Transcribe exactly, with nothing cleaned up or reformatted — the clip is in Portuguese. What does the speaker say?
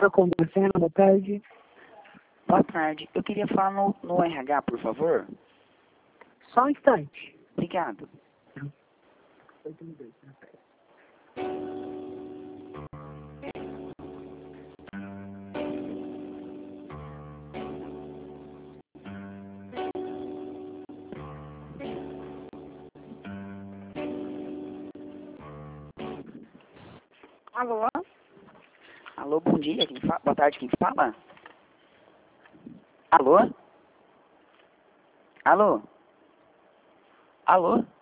Está conversando, boa tarde. Boa tarde. Eu queria falar no, no R H, por favor. Só um instante. Obrigado. Alô? Alô, bom dia. Quem fa... Boa tarde, quem fala? Alô? Alô? Alô?